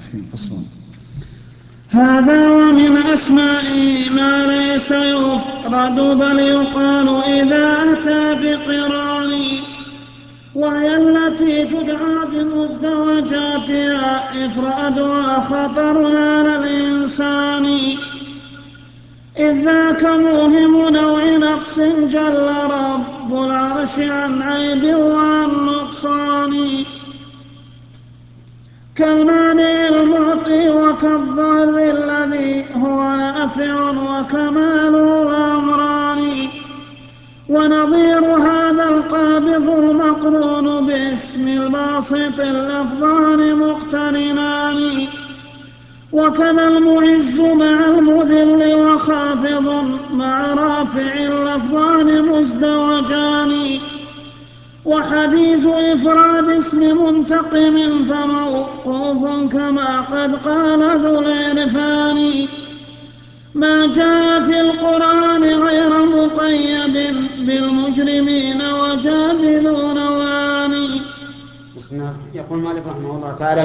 الرحيم. فصل. هذا ومن أسمائه ما ليس يفرد بل يقال إذا أتى بقران، وهي التي تدعى بمزدوجاتها إفرادها خطر على الإنسان، إذ ذاك موهم نوع نقص جل رب العرش عن عيب وعن نقصان، كالمانع المعطي وكالضار الذي هو نافع وكمال الأمران، ونظير هذا القابض المقرون باسم الباسط اللفظان مقترنان، وكذا المعز مع المذل وخافض مع رافع اللفظان مزدوجان، وحديث إفراد اسم منتقم فموقوف كما قد قال ذو العرفان، ما جاء في القرآن غير مقيد بالمجرمين وجامل نوعان. يقول مالك رحمه الله تعالى: